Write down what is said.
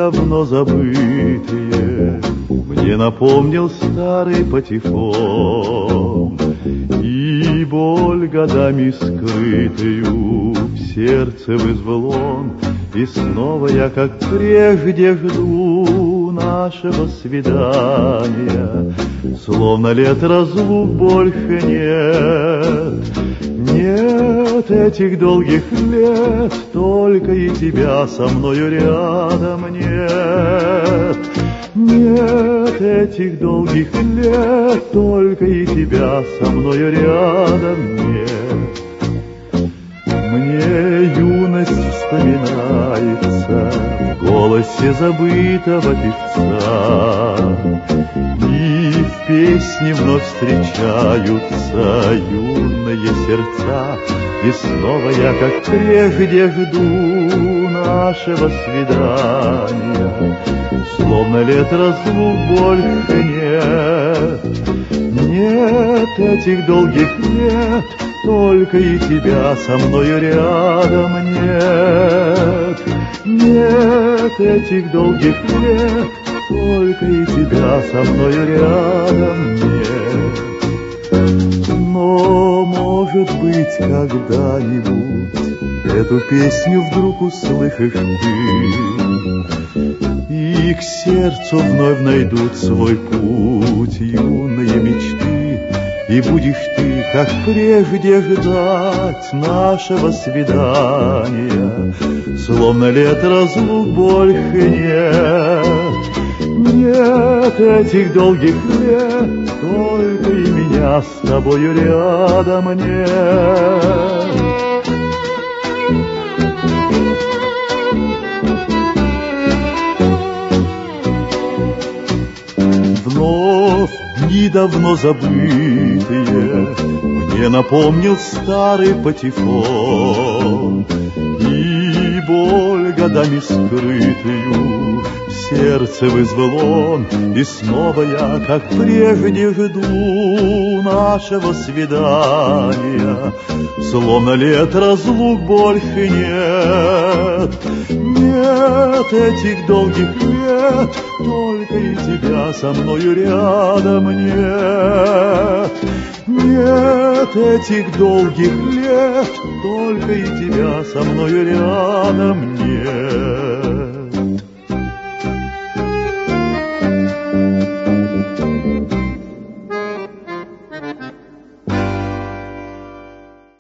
давно забытые мне напомнил старый патефон, и боль годами скрытую в сердце вызвал он, и снова я, как прежде, жду нашего свидания, словно лет разлук больше нет. Нет этих долгих лет, только и тебя со мною рядом нет. Нет этих долгих лет, только и тебя со мною рядом нет. Мне юность вспоминается в голосе забытого певца, и в песне вновь встречаются юные сердца, и снова я, как прежде, жду нашего свидания, словно лет разлук больше нет. Нет этих долгих лет, только и тебя со мною рядом нет. Нет этих долгих лет, только и тебя со мною рядом нет. Но, может быть, когда-нибудь эту песню вдруг услышишь ты, и к сердцу вновь найдут свой путь юные мечты, и будешь ты, как прежде, ждать нашего свидания, словно лет разлук больше нет. Нет этих долгих лет, только и меня с тобою рядом нет. Вновь дни давно забытые мне напомнил старый патефон, и боль годами скрытую в сердце вызвал он, и снова я, как прежде, жду нашего свидания, словно лет разлук больше нет. Нет этих долгих лет, только и тебя со мною рядом нет. Нет этих долгих лет, только и тебя со мною рядом нет.